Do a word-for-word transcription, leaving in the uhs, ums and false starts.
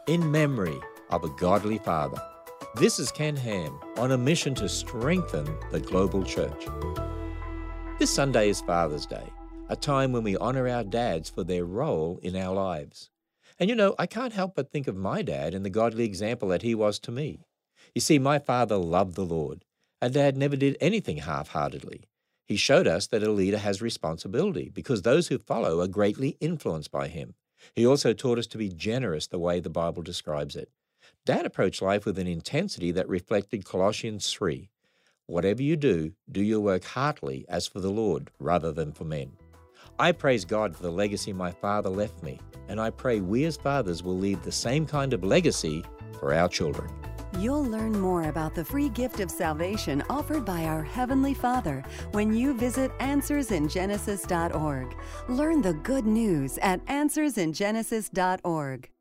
in memory of a godly father. This is Ken Ham on a mission to strengthen the global church. This Sunday is Father's Day, a time when we honor our dads for their role in our lives. And you know, I can't help but think of my dad and the godly example that he was to me. You see, my father loved the Lord, and Dad never did anything half-heartedly. He showed us that a leader has responsibility because those who follow are greatly influenced by him. He also taught us to be generous the way the Bible describes it. Dad approached life with an intensity that reflected Colossians three. Whatever you do, do your work heartily as for the Lord rather than for men. I praise God for the legacy my father left me, and I pray we as fathers will leave the same kind of legacy for our children. You'll learn more about the free gift of salvation offered by our Heavenly Father when you visit answers in genesis dot org. Learn the good news at answers in genesis dot org.